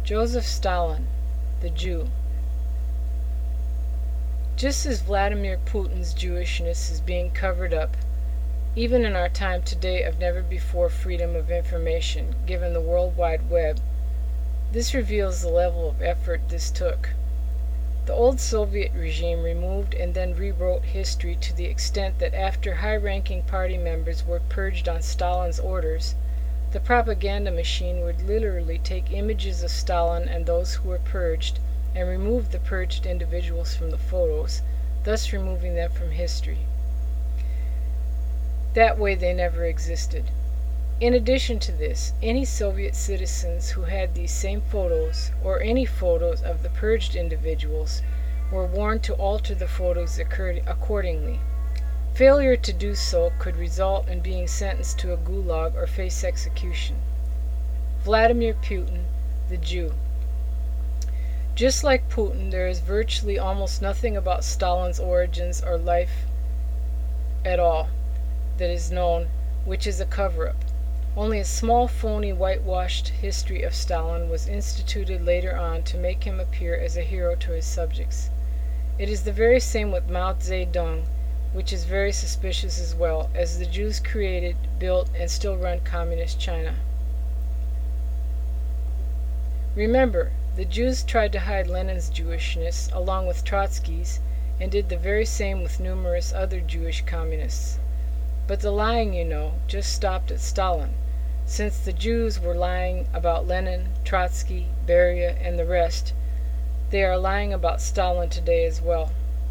Joseph Stalin, the Jew. Just as Vladimir Putin's Jewishness is being covered up, even in our time today of never-before freedom of information, given the World Wide Web, this reveals the level of effort this took. The old Soviet regime removed and then rewrote history to the extent that after high-ranking party members were purged on Stalin's orders, the propaganda machine would literally take images of Stalin and those who were purged and remove the purged individuals from the photos, thus removing them from history. That way they never existed. In addition to this, any Soviet citizens who had these same photos, or any photos of the purged individuals, were warned to alter the photos accordingly. Failure to do so could result in being sentenced to a gulag or face execution. Vladimir Putin, the Jew. Just like Putin, there is virtually almost nothing about Stalin's origins or life at all that is known, which is a cover-up. Only a small, phony, whitewashed history of Stalin was instituted later on to make him appear as a hero to his subjects. It is the very same with Mao Zedong, which is very suspicious as well, as the Jews created, built, and still run communist China. Remember, the Jews tried to hide Lenin's Jewishness along with Trotsky's, and did the very same with numerous other Jewish communists. But the lying, just stopped at Stalin. Since the Jews were lying about Lenin, Trotsky, Beria, and the rest, they are lying about Stalin today as well.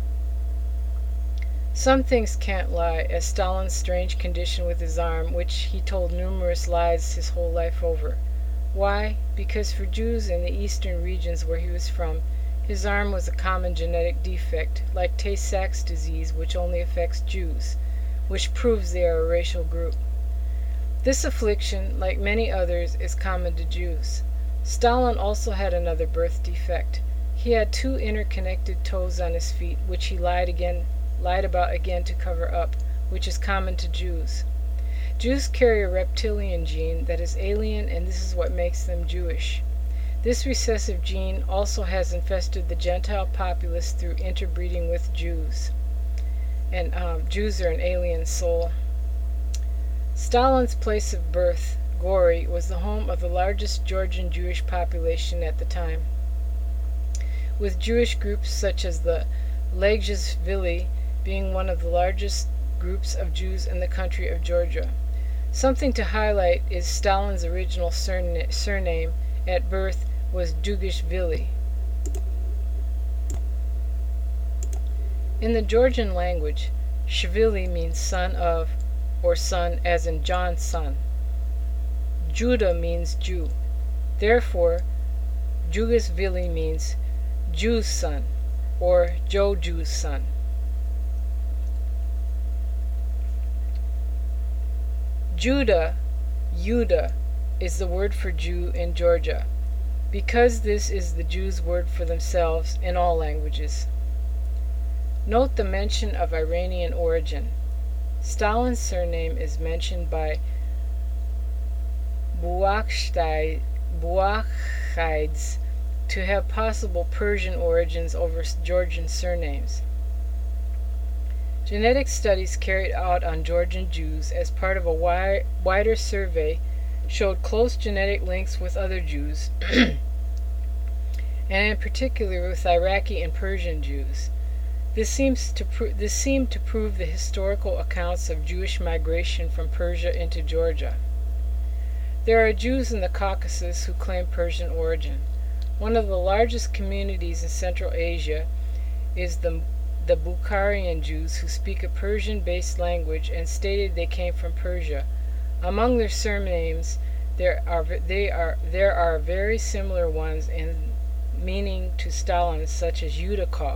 Some things can't lie, as Stalin's strange condition with his arm, which he told numerous lies his whole life over. Why? Because for Jews in the eastern regions where he was from, his arm was a common genetic defect, like Tay-Sachs disease, which only affects Jews, which proves they are a racial group. This affliction, like many others, is common to Jews. Stalin also had another birth defect. He had 2 interconnected toes on his feet, which he lied about again to cover up, which is common to Jews. Jews carry a reptilian gene that is alien, and this is what makes them Jewish. This recessive gene also has infested the Gentile populace through interbreeding with Jews. And Jews are an alien soul. Stalin's place of birth, Gori, was the home of the largest Georgian Jewish population at the time, with Jewish groups such as the Legzhevili being one of the largest groups of Jews in the country of Georgia. Something to highlight is Stalin's original surname at birth was Dugishvili. In the Georgian language, Shvili means son of, or son as in John's son. Judah means Jew. Therefore, Dugishvili means Jew's son, or Joe Jew's son. Judah, is the word for Jew in Georgia, because this is the Jews' word for themselves in all languages. Note the mention of Iranian origin. Stalin's surname is mentioned by Buakhides to have possible Persian origins over Georgian surnames. Genetic studies carried out on Georgian Jews as part of a wider survey showed close genetic links with other Jews, and in particular with Iraqi and Persian Jews. This seemed to prove the historical accounts of Jewish migration from Persia into Georgia. There are Jews in the Caucasus who claim Persian origin. One of the largest communities in Central Asia is the Bukharian Jews, who speak a Persian-based language and stated they came from Persia. Among their surnames, there are very similar ones in meaning to Stalin, such as Yudakov.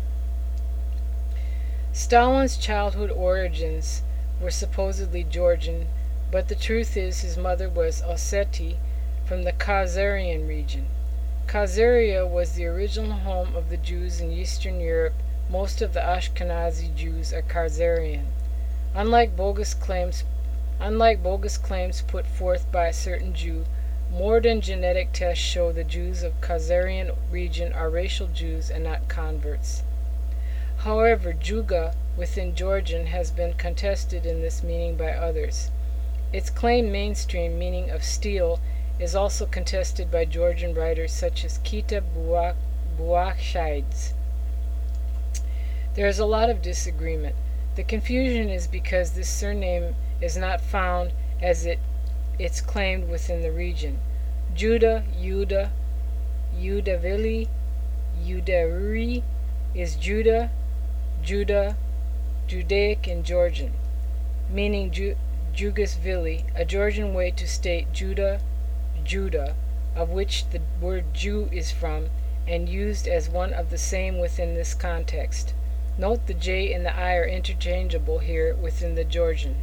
Stalin's childhood origins were supposedly Georgian, but the truth is his mother was Osseti from the Khazarian region. Khazaria was the original home of the Jews in Eastern Europe. Most of the Ashkenazi Jews are Khazarian. Unlike bogus claims put forth by a certain Jew, Modern genetic tests show the Jews of Khazarian region are racial Jews and not converts. However, Juga within Georgian has been contested in this meaning by others. Its claimed mainstream meaning of steel is also contested by Georgian writers such as Kita Buakshides. There is a lot of disagreement. The confusion is because this surname is not found as it's claimed within the region. Judah, Yuda, Yudavili, Yudaruri is Judah, Judah, Judaic and Georgian, meaning Jugasvili, a Georgian way to state Judah, Judah, of which the word Jew is from, and used as one of the same within this context. Note the J and the I are interchangeable here within the Georgian.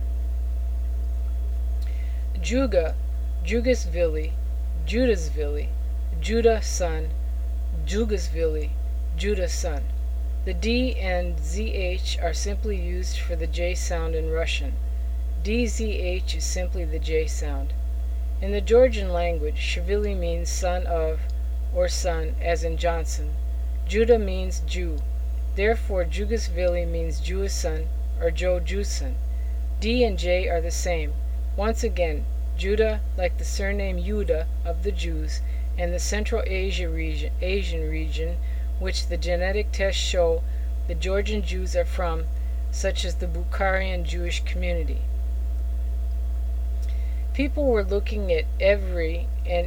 Juga, Jugasvili, Judasvili, Judah son, Jugasvili, Judah son. The D and ZH are simply used for the J sound in Russian. DZH is simply the J sound. In the Georgian language, Shvili means son of or son, as in Johnson. Judah means Jew. Therefore, Jugasvili means Jewish son or Joe Jewson. D and J are the same. Once again, Judah, like the surname Yuda of the Jews, and the Central Asian region, which the genetic tests show the Georgian Jews are from, such as the Bukharian Jewish community. People were looking at Evri and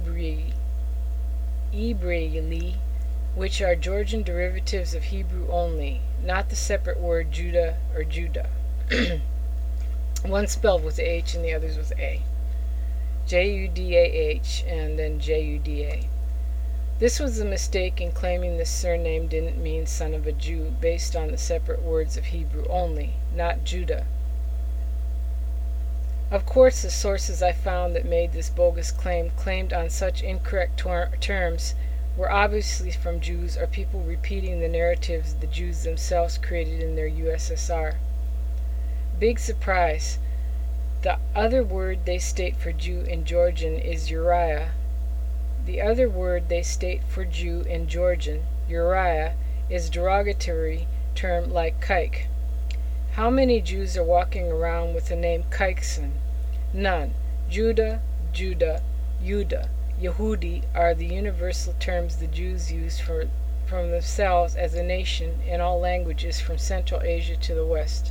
Ibrayli, which are Georgian derivatives of Hebrew only, not the separate word Judah or Judah. One spelled with a H and the others with A. J-U-D-A-H and then J-U-D-A. This was a mistake in claiming this surname didn't mean son of a Jew based on the separate words of Hebrew only, not Judah. Of course, the sources I found that made this bogus claim claimed on such incorrect terms were obviously from Jews or people repeating the narratives the Jews themselves created in their USSR. Big surprise. The other word they state for Jew in Georgian is Uriah. The other word they state for Jew in Georgian, Uriah, is derogatory term like kike. How many Jews are walking around with the name Kikeson? None. Judah, Judah, Yudah, Yehudi are the universal terms the Jews use from themselves as a nation in all languages from Central Asia to the West.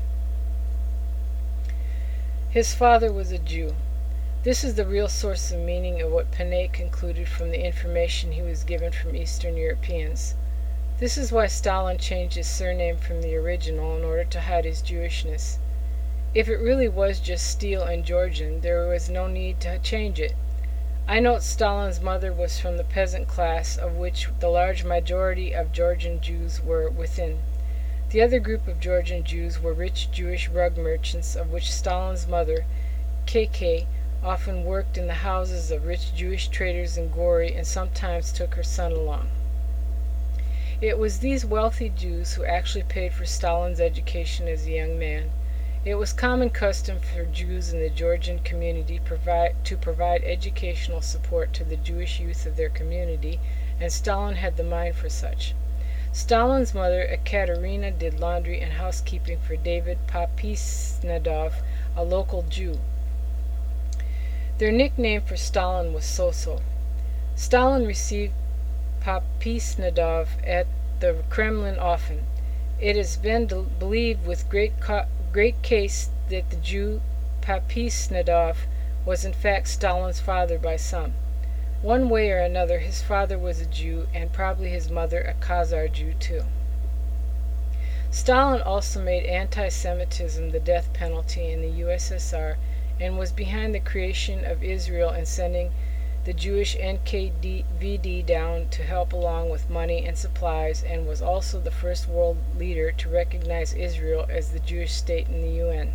His father was a Jew. This is the real source of meaning of what Panay concluded from the information he was given from Eastern Europeans. This is why Stalin changed his surname from the original in order to hide his Jewishness. If it really was just steel in Georgian, there was no need to change it. I note Stalin's mother was from the peasant class, of which the large majority of Georgian Jews were within. The other group of Georgian Jews were rich Jewish rug merchants, of which Stalin's mother, KK, often worked in the houses of rich Jewish traders in Gori and sometimes took her son along. It was these wealthy Jews who actually paid for Stalin's education as a young man. It was common custom for Jews in the Georgian community to provide educational support to the Jewish youth of their community, and Stalin had the mind for such. Stalin's mother, Ekaterina, did laundry and housekeeping for David Papisnadov, a local Jew. Their nickname for Stalin was Soso. Stalin received Papisnadov at the Kremlin often. It has been believed with great case that the Jew Papisnadov was in fact Stalin's father by some. One way or another, his father was a Jew, and probably his mother a Khazar Jew too. Stalin also made anti-Semitism the death penalty in the USSR, and was behind the creation of Israel and sending the Jewish NKVD down to help along with money and supplies, and was also the first world leader to recognize Israel as the Jewish state in the UN.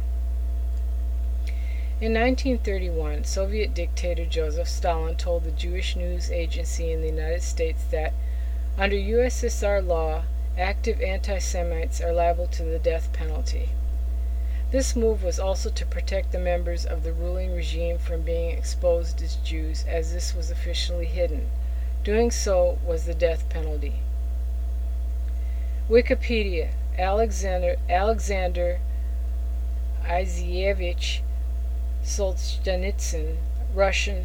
In 1931, Soviet dictator Joseph Stalin told the Jewish News Agency in the United States that, under USSR law, active anti-Semites are liable to the death penalty. This move was also to protect the members of the ruling regime from being exposed as Jews, as this was officially hidden. Doing so was the death penalty. Wikipedia. Alexander Isaevich Solzhenitsyn, Russian.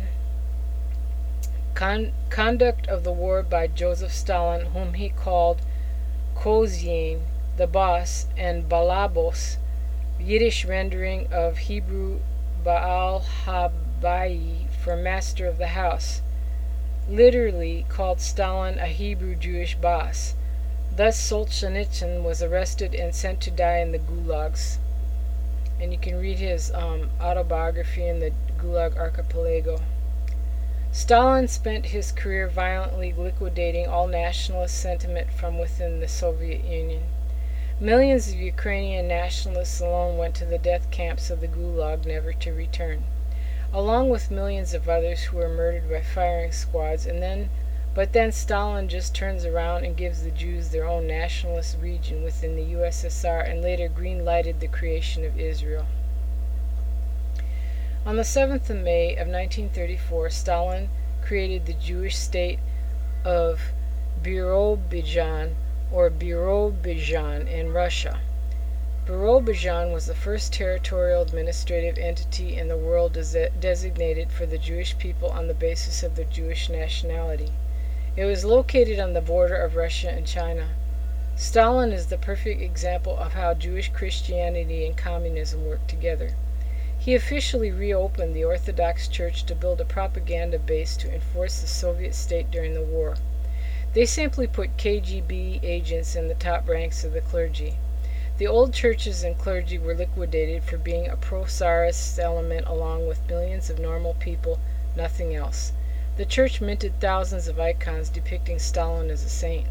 Conduct of the war by Joseph Stalin, whom he called Kozyin, the boss, and Balabos, Yiddish rendering of Hebrew Baal Habai for master of the house, literally called Stalin a Hebrew Jewish boss. Thus Solzhenitsyn was arrested and sent to die in the gulags. And you can read his autobiography in the Gulag Archipelago. Stalin spent his career violently liquidating all nationalist sentiment from within the Soviet Union. Millions of Ukrainian nationalists alone went to the death camps of the Gulag, never to return, along with millions of others who were murdered by firing squads. But then Stalin just turns around and gives the Jews their own nationalist region within the USSR, and later green-lighted the creation of Israel. On the 7th of May of 1934, Stalin created the Jewish state of Birobidzhan, or Birobidzhan in Russia. Birobidzhan was the first territorial administrative entity in the world designated for the Jewish people on the basis of their Jewish nationality. It was located on the border of Russia and China. Stalin is the perfect example of how Jewish Christianity and communism work together. He officially reopened the Orthodox Church to build a propaganda base to enforce the Soviet state during the war. They simply put KGB agents in the top ranks of the clergy. The old churches and clergy were liquidated for being a pro-Tsarist element along with millions of normal people, nothing else. The church minted thousands of icons depicting Stalin as a saint.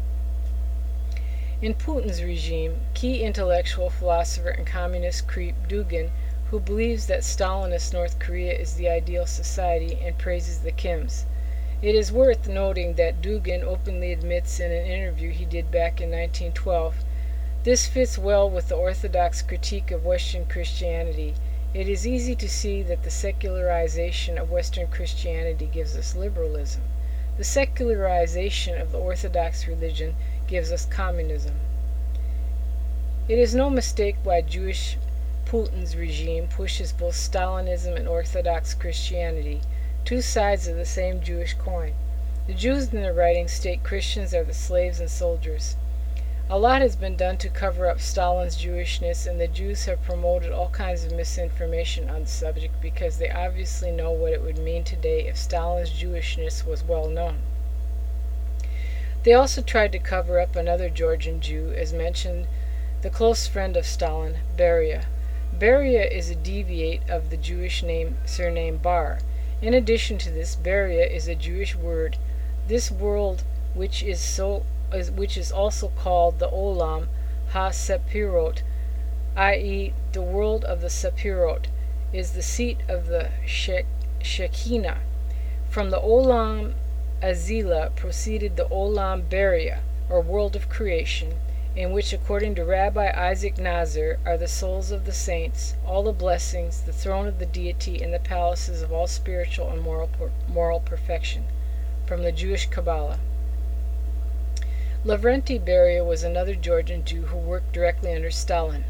In Putin's regime, key intellectual philosopher and communist creep Dugin, who believes that Stalinist North Korea is the ideal society and praises the Kims. It is worth noting that Dugin openly admits in an interview he did back in 1912, this fits well with the Orthodox critique of Western Christianity. It is easy to see that the secularization of Western Christianity gives us liberalism. The secularization of the Orthodox religion gives us communism. It is no mistake why Jewish Putin's regime pushes both Stalinism and Orthodox Christianity, two sides of the same Jewish coin. The Jews in their writings state Christians are the slaves and soldiers. A lot has been done to cover up Stalin's Jewishness, and the Jews have promoted all kinds of misinformation on the subject because they obviously know what it would mean today if Stalin's Jewishness was well known. They also tried to cover up another Georgian Jew, as mentioned, the close friend of Stalin, Beria. Beria is a deviate of the Jewish surname Bar. In addition to this, Beria is a Jewish word. This world, which is also called the Olam ha-Sepirot, i.e., the world of the Sepirot, is the seat of the Shekinah. From the Olam Azila proceeded the Olam Beria, or world of creation, in which, according to Rabbi Isaac Nazar, are the souls of the saints, all the blessings, the throne of the deity, and the palaces of all spiritual and moral perfection, from the Jewish Kabbalah. Lavrenti Beria was another Georgian Jew who worked directly under Stalin.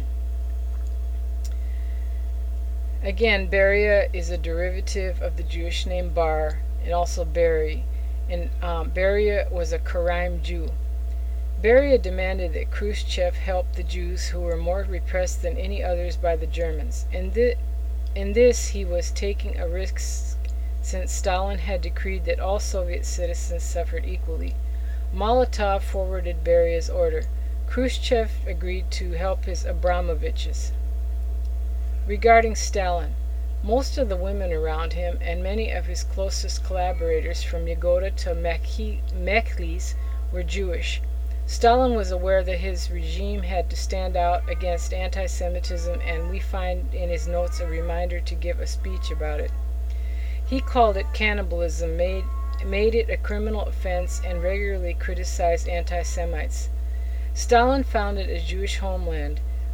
Again, Beria is a derivative of the Jewish name Bar, and also Beri, and Beria was a Karaim Jew. Beria demanded that Khrushchev help the Jews who were more repressed than any others by the Germans. In this he was taking a risk, since Stalin had decreed that all Soviet citizens suffered equally. Molotov forwarded Beria's order. Khrushchev agreed to help his Abramoviches. Regarding Stalin, most of the women around him and many of his closest collaborators from Yagoda to Mechlis were Jewish. Stalin was aware that his regime had to stand out against anti-Semitism, and we find in his notes a reminder to give a speech about it. He called it cannibalism, made it a criminal offense, and regularly criticized anti-Semites. Stalin founded a Jewish homeland.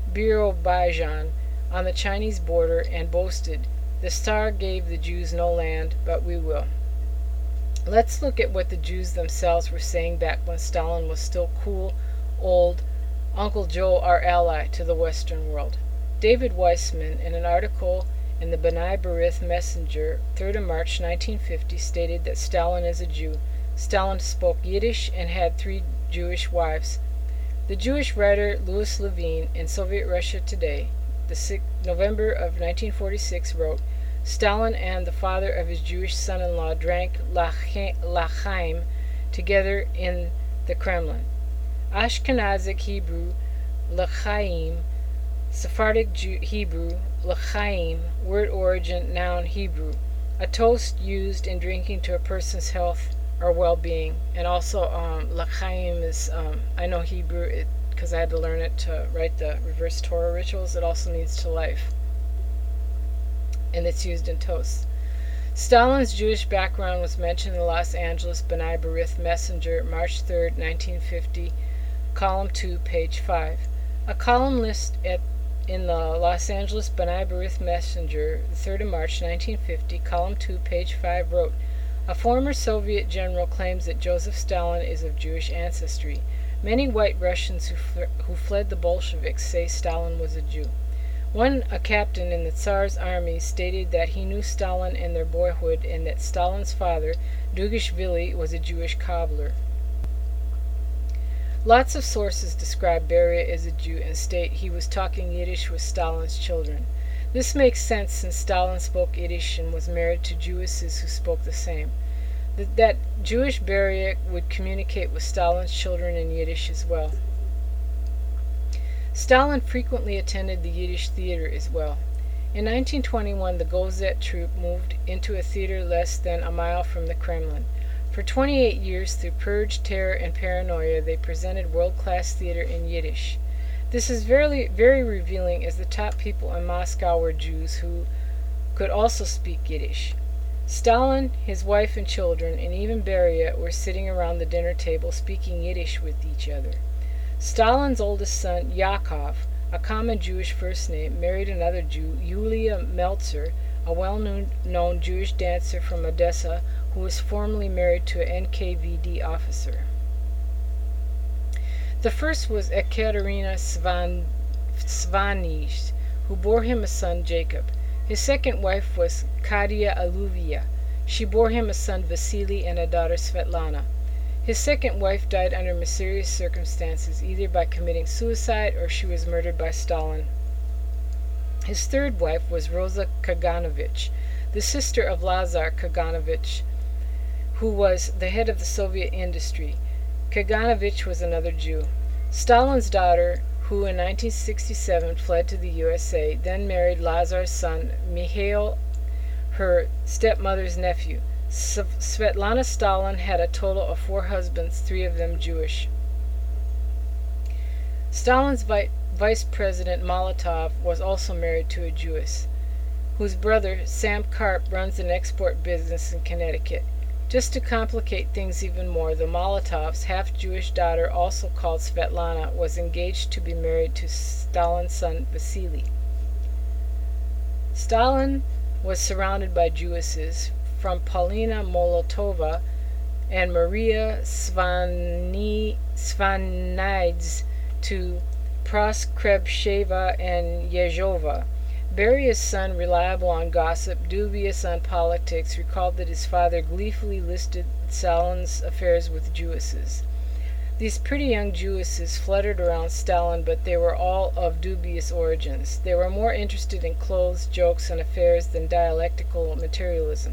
Birobidzhan on the Chinese border and boasted, "The Tsar gave the Jews no land, but we will." Let's look at what the Jews themselves were saying back when Stalin was still cool, old, Uncle Joe our ally to the Western world. David Weissman, in an article in the B'nai B'rith Messenger, 3rd of March 1950, stated that Stalin is a Jew. Stalin spoke Yiddish and had 3 Jewish wives. The Jewish writer Louis Levine in Soviet Russia Today, November of 1946, wrote, "Stalin and the father of his Jewish son-in-law drank lachaim together in the Kremlin. Ashkenazic Hebrew lachaim, Sephardic Hebrew lachaim, word origin noun Hebrew, a toast used in drinking to a person's health or well-being." And also lachaim is, I know Hebrew because I had to learn it to write the reverse Torah rituals. It also means to life, and it's used in toasts. Stalin's Jewish background was mentioned in the Los Angeles B'nai B'rith Messenger, March 3, 1950, column 2, page 5. A columnist in the Los Angeles B'nai B'rith Messenger, 3rd of March 1950, column 2, page 5, wrote, "A former Soviet general claims that Joseph Stalin is of Jewish ancestry. Many white Russians who fled the Bolsheviks say Stalin was a Jew. A captain in the Tsar's army stated that he knew Stalin in their boyhood and that Stalin's father, Dugashvili, was a Jewish cobbler." Lots of sources describe Beria as a Jew and state he was talking Yiddish with Stalin's children. This makes sense since Stalin spoke Yiddish and was married to Jewesses who spoke the same. That Jewish Beria would communicate with Stalin's children in Yiddish as well. Stalin frequently attended the Yiddish theater as well. In 1921, the Gozet troupe moved into a theater less than a mile from the Kremlin. For 28 years, through purge, terror, and paranoia, they presented world-class theater in Yiddish. This is very, very revealing, as the top people in Moscow were Jews who could also speak Yiddish. Stalin, his wife and children, and even Beria were sitting around the dinner table speaking Yiddish with each other. Stalin's oldest son, Yakov, a common Jewish first name, married another Jew, Yulia Meltzer, a well-known Jewish dancer from Odessa who was formerly married to an NKVD officer. The first was Ekaterina Svanij, who bore him a son, Jacob. His second wife was Kadia Aluvia. She bore him a son, Vasily, and a daughter, Svetlana. His second wife died under mysterious circumstances, either by committing suicide or she was murdered by Stalin. His third wife was Rosa Kaganovich, the sister of Lazar Kaganovich, who was the head of the Soviet industry. Kaganovich was another Jew. Stalin's daughter, who in 1967 fled to the USA, then married Lazar's son, Mikhail, her stepmother's nephew. Svetlana Stalin had a total of 4 husbands, 3 of them Jewish. Stalin's vice president Molotov was also married to a Jewess, whose brother, Sam Karp, runs an export business in Connecticut. Just to complicate things even more, the Molotovs' half-Jewish daughter, also called Svetlana, was engaged to be married to Stalin's son Vasily. Stalin was surrounded by Jewesses, from Paulina Molotova and Maria Svanidze to Proskrebsheva and Yezhova. Beria's son, reliable on gossip, dubious on politics, recalled that his father gleefully listed Stalin's affairs with Jewesses. These pretty young Jewesses fluttered around Stalin, but they were all of dubious origins. They were more interested in clothes, jokes, and affairs than dialectical materialism.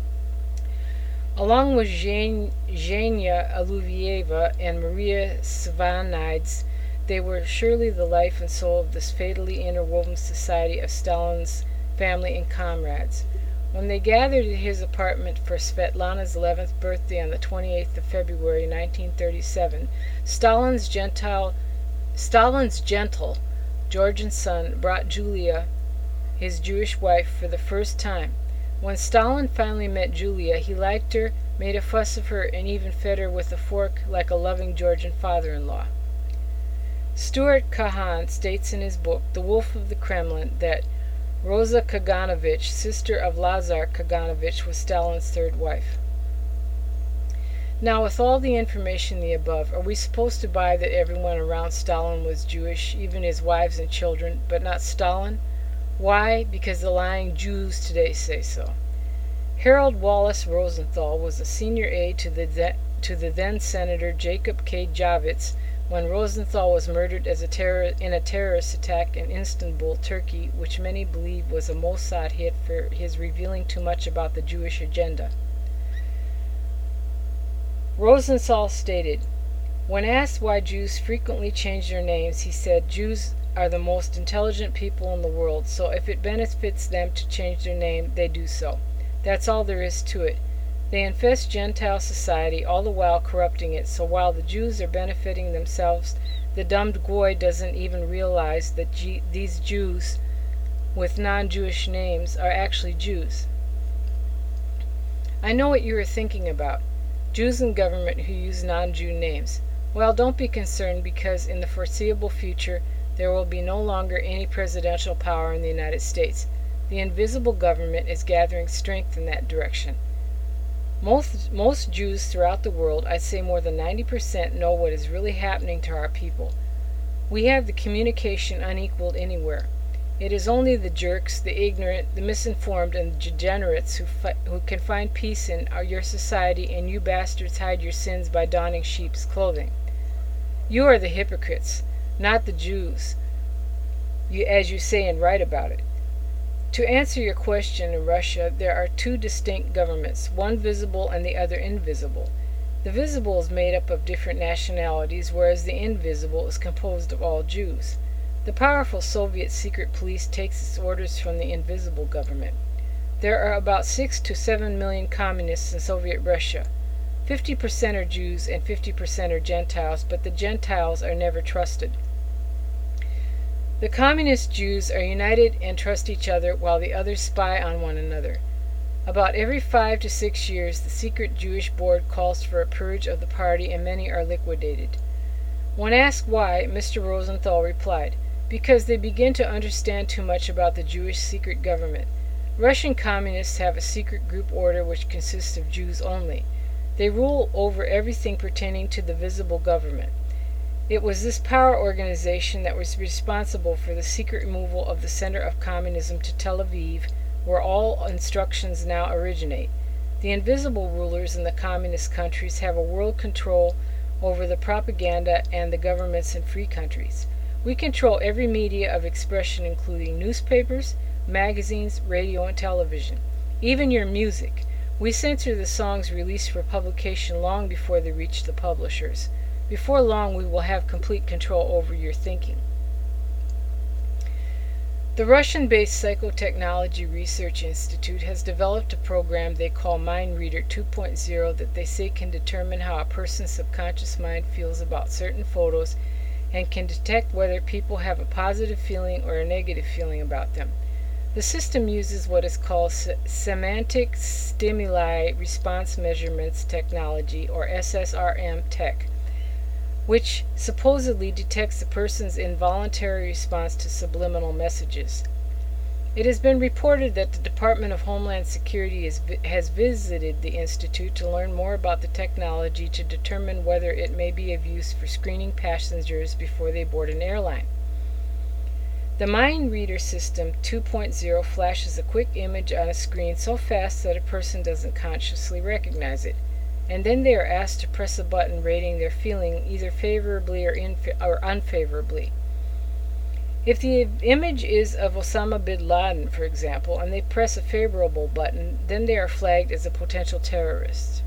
Along with Zhenya Aluvieva and Maria Svanidze, they were surely the life and soul of this fatally interwoven society of Stalin's family and comrades. When they gathered at his apartment for Svetlana's 11th birthday on the 28th of February 1937, Stalin's gentle Georgian son brought Julia, his Jewish wife, for the first time. When Stalin finally met Julia, he liked her, made a fuss of her, and even fed her with a fork like a loving Georgian father-in-law. Stuart Kahan states in his book, The Wolf of the Kremlin, that Rosa Kaganovich, sister of Lazar Kaganovich, was Stalin's third wife. Now, with all the information in the above, are we supposed to buy that everyone around Stalin was Jewish, even his wives and children, but not Stalin? Why? Because the lying Jews today say so. Harold Wallace Rosenthal was a senior aide to the then Senator Jacob K. Javits when Rosenthal was murdered in a terrorist attack in Istanbul, Turkey, which many believe was a Mossad hit for his revealing too much about the Jewish agenda. Rosenthal stated, when asked why Jews frequently change their names, he said, Jews are the most intelligent people in the world, so if it benefits them to change their name, they do so. That's all there is to it. They infest Gentile society, all the while corrupting it, so while the Jews are benefiting themselves, the dumbed Goy doesn't even realize that these Jews with non-Jewish names are actually Jews. I know what you are thinking about. Jews in government who use non-Jew names. Well, don't be concerned, because in the foreseeable future there will be no longer any presidential power in the United States. The invisible government is gathering strength in that direction. Most Jews throughout the world, I'd say more than 90%, know what is really happening to our people. We have the communication unequaled anywhere. It is only the jerks, the ignorant, the misinformed, and the degenerates who can find peace in your society, and you bastards hide your sins by donning sheep's clothing. You are the hypocrites, not the Jews, as you say and write about it. To answer your question, in Russia there are two distinct governments, one visible and the other invisible. The visible is made up of different nationalities, whereas the invisible is composed of all Jews. The powerful Soviet secret police takes its orders from the invisible government. There are about 6 to 7 million communists in Soviet Russia. 50% are Jews and 50% are Gentiles, but the Gentiles are never trusted. The communist Jews are united and trust each other, while the others spy on one another. About every 5 to 6 years, the secret Jewish board calls for a purge of the party, and many are liquidated. When asked why, Mr. Rosenthal replied, because they begin to understand too much about the Jewish secret government. Russian communists have a secret group order which consists of Jews only. They rule over everything pertaining to the visible government. It was this power organization that was responsible for the secret removal of the center of communism to Tel Aviv, where all instructions now originate. The invisible rulers in the communist countries have a world control over the propaganda and the governments in free countries. We control every media of expression, including newspapers, magazines, radio, and television. Even your music. We censor the songs released for publication long before they reach the publishers. Before long, we will have complete control over your thinking. The Russian-based Psychotechnology Research Institute has developed a program they call Mind Reader 2.0 that they say can determine how a person's subconscious mind feels about certain photos and can detect whether people have a positive feeling or a negative feeling about them. The system uses what is called Semantic Stimuli Response Measurements Technology, or SSRM tech, which supposedly detects a person's involuntary response to subliminal messages. It has been reported that the Department of Homeland Security has visited the Institute to learn more about the technology to determine whether it may be of use for screening passengers before they board an airline. The Mind Reader System 2.0 flashes a quick image on a screen so fast that a person doesn't consciously recognize it, and then they are asked to press a button rating their feeling either favorably or unfavorably. If the image is of Osama bin Laden, for example, and they press a favorable button, then they are flagged as a potential terrorist.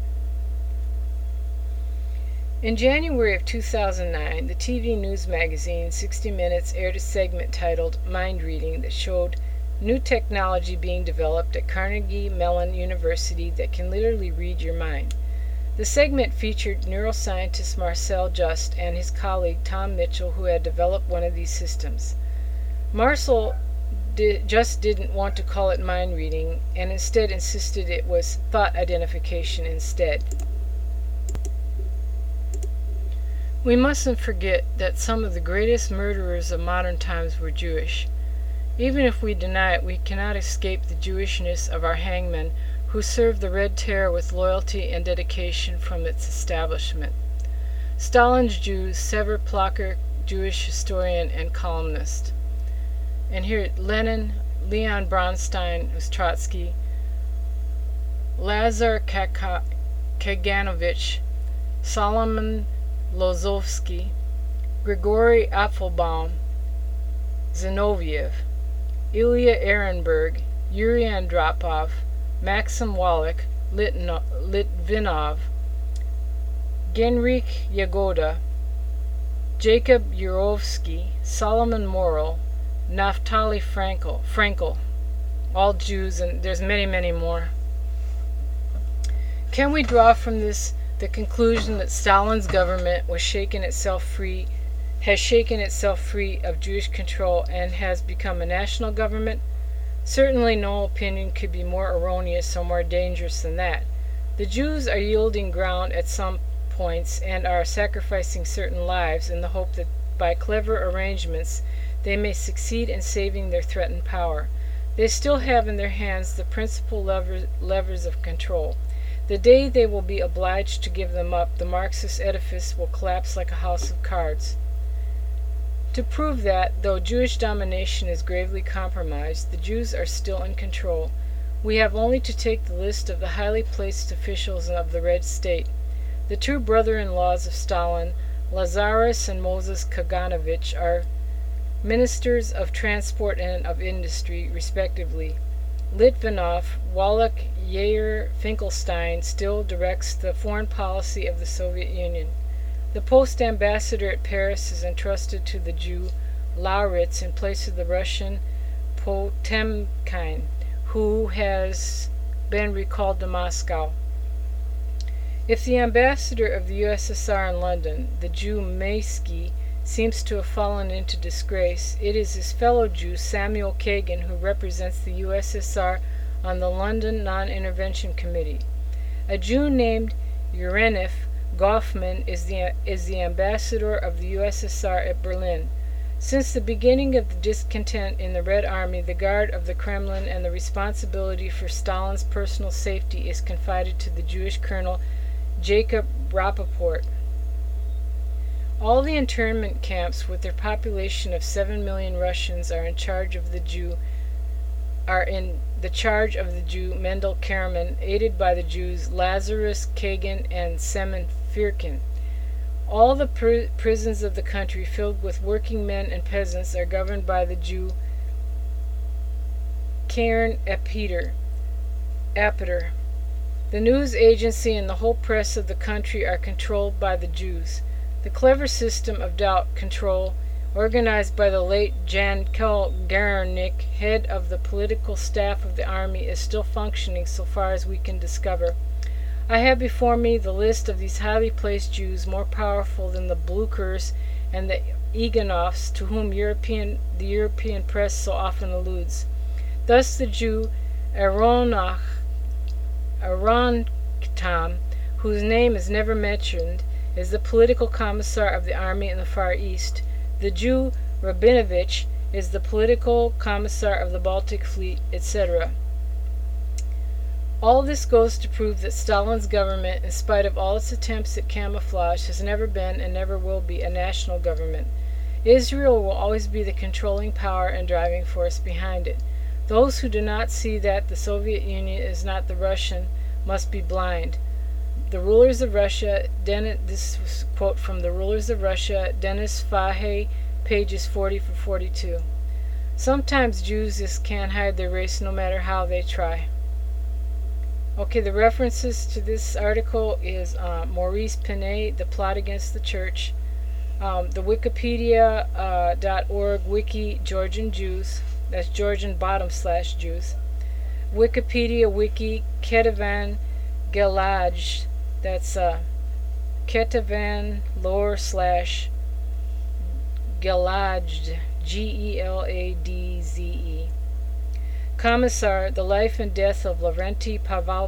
In January of 2009, the TV news magazine 60 Minutes aired a segment titled Mind Reading that showed new technology being developed at Carnegie Mellon University that can literally read your mind. The segment featured neuroscientist Marcel Just and his colleague Tom Mitchell, who had developed one of these systems. Marcel just didn't want to call it mind reading, and instead insisted it was thought identification instead. We mustn't forget that some of the greatest murderers of modern times were Jewish. Even if we deny it, we cannot escape the Jewishness of our hangmen, who served the Red Terror with loyalty and dedication from its establishment. Stalin's Jews, Sever Plocher, Jewish historian and columnist. And here Lenin, Leon Bronstein, who's Trotsky, Lazar Kaganovich, Solomon Lozovsky, Grigory Apfelbaum, Zinoviev, Ilya Ehrenberg, Yuri Andropov, Maxim Wallach, Litvinov, Genrikh Yagoda, Jacob Yurovsky, Solomon Morel, Naftali Frankel, all Jews, and there's many, many more. Can we draw from this the conclusion that Stalin's government has shaken itself free of Jewish control and has become a national government? Certainly no opinion could be more erroneous or more dangerous than that. The Jews are yielding ground at some points and are sacrificing certain lives in the hope that by clever arrangements they may succeed in saving their threatened power. They still have in their hands the principal levers of control. The day they will be obliged to give them up, the Marxist edifice will collapse like a house of cards. To prove that, though Jewish domination is gravely compromised, the Jews are still in control, we have only to take the list of the highly placed officials of the Red State. The two brother-in-laws of Stalin, Lazarus and Moses Kaganovich, are ministers of transport and of industry, respectively. Litvinov, Wallach, Yair Finkelstein still directs the foreign policy of the Soviet Union. The post-ambassador at Paris is entrusted to the Jew Lauritz in place of the Russian Potemkin, who has been recalled to Moscow. If the ambassador of the USSR in London, the Jew Maysky, seems to have fallen into disgrace, it is his fellow Jew Samuel Kagan who represents the USSR on the London Non-Intervention Committee. A Jew named Urenev Goffman is the ambassador of the USSR at Berlin. Since the beginning of the discontent in the Red Army, the guard of the Kremlin and the responsibility for Stalin's personal safety is confided to the Jewish colonel Jacob Rapoport. All the internment camps, with their population of 7 million Russians, are in the charge of the Jew Mendel Karaman, aided by the Jews Lazarus Kagan and Semen Firkin. All the prisons of the country, filled with working men and peasants, are governed by the Jew Karen Apter. The news agency and the whole press of the country are controlled by the Jews. The clever system of doubt control, organized by the late Jankel Garanik, head of the political staff of the army, is still functioning so far as we can discover. I have before me the list of these highly placed Jews, more powerful than the Blukers and the Ivanovs, to whom the European press so often alludes. Thus the Jew Aronchtam, whose name is never mentioned, is the political commissar of the army in the Far East. The Jew Rabinovich is the political commissar of the Baltic Fleet, etc. All this goes to prove that Stalin's government, in spite of all its attempts at camouflage, has never been and never will be a national government. Israel will always be the controlling power and driving force behind it. Those who do not see that the Soviet Union is not the Russian must be blind. The rulers of Russia, this was a quote from The Rulers of Russia, Denis Fahey, pages 40-42. Sometimes Jews just can't hide their race no matter how they try. Okay, the references to this article is Maurice Pinet, The Plot Against the Church, the Wikipedia.org wiki Georgian Jews, that's Georgian /Jews, Wikipedia wiki Ketavan Gelaj, that's Ketavan /Gelajd, Geladze. Commissar, The Life and Death of Lavrenti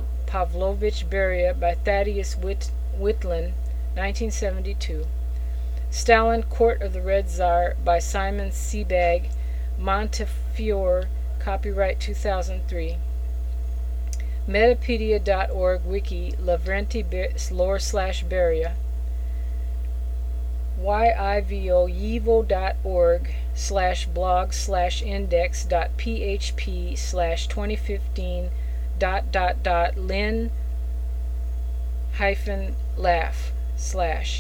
Pavlovich Beria by Thaddeus Whitlin, 1972. Stalin, Court of the Red Tsar by Simon Sebag, Montefiore, copyright 2003. Metapedia.org wiki Lavrenti lore/Beria. yivo.org/blog/index.php/2015 ... lin-laugh/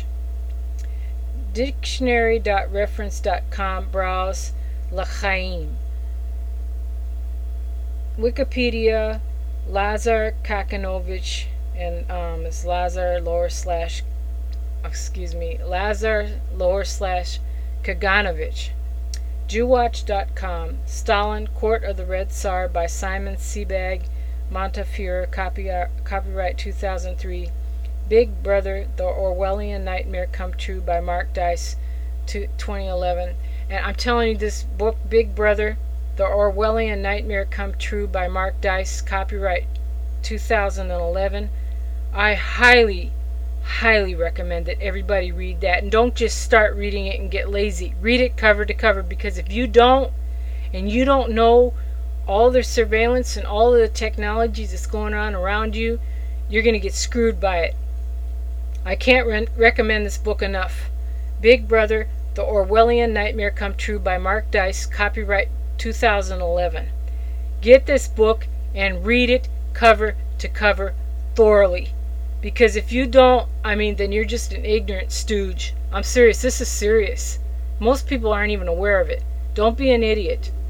Dictionary.reference.com browse L'chaim. Wikipedia Lazar Kakanovich, and it's Lazar Kaganovich. Jewwatch.com. Stalin, Court of the Red Tsar by Simon Sebag, Montefiore, copyright 2003. Big Brother, The Orwellian Nightmare Come True by Mark Dice, 2011. And I'm telling you, this book, Big Brother, The Orwellian Nightmare Come True by Mark Dice, copyright 2011. I highly recommend that everybody read that. And don't just start reading it and get lazy. Read it cover to cover, because if you don't, and you don't know all the surveillance and all of the technologies that's going on around you, you're going to get screwed by it. I can't recommend this book enough. Big Brother, The Orwellian Nightmare Come True by Mark Dice, copyright 2011. Get this book and read it cover to cover thoroughly. Because if you don't, then you're just an ignorant stooge. I'm serious. This is serious. Most people aren't even aware of it. Don't be an idiot.